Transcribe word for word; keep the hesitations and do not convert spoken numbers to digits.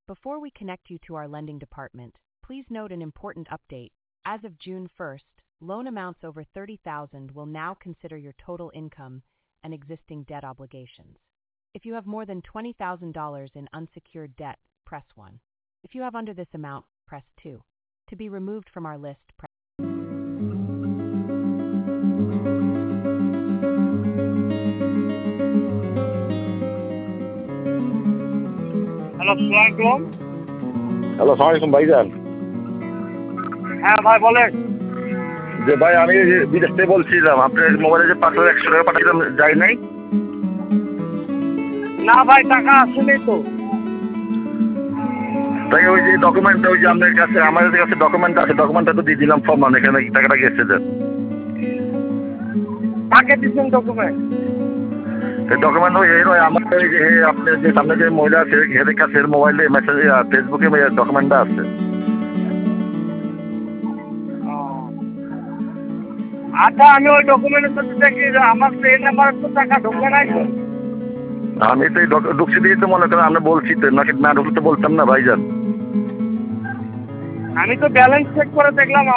Before we connect you to our lending department, please note an important update. As of June first, loan amounts over thirty thousand dollars will now consider your total income and existing debt obligations. If you have more than twenty thousand dollars in unsecured debt, press one. If you have under this amount, press two. To be removed from our list, press hello, আসসালামু আলাইকুম। Hello, আসসালামু আলাইকুম ভাইজান। হ্যাঁ ভাই বলেন। যে ভাই আমি যে বিদেশ থেকে বলছিলাম, আপনার মোবাইলে যে পাঁচ হাজার একশো টাকা পাঠাইলাম যায় নাই? না ভাই, টাকা আসেনি তো। তাই ওই যে ডকুমেন্টটা, ওই যে আপনার কাছে আমাদের কাছে ডকুমেন্ট আছে, ডকুমেন্টটা তো দিয়ে দিলাম ফর্ম, এখানে টাকাটা গেছে যে কাকে দিচ্ছেন ডকুমেন্ট? ডকুমেন্ট ওই ওই আমার ওই যে আপনার যে সামনে যে মহিলা আছে এদের কাছে মোবাইলে মেসেজ ফেসবুকে ডকুমেন্টটা আছে। আচ্ছা, আমি ওই ডকুমেন্টের সাথে দেখি আমার এই নাম্বারে তো টাকা ঢোকে নাই তো। আমি তো এই ঢুকছি দিয়ে তো মনে করেন আমরা বলছি তো, নাকি না ঢুকতে বলতাম না ভাইজান। আমি তো ব্যালেন্স চেক করে দেখলাম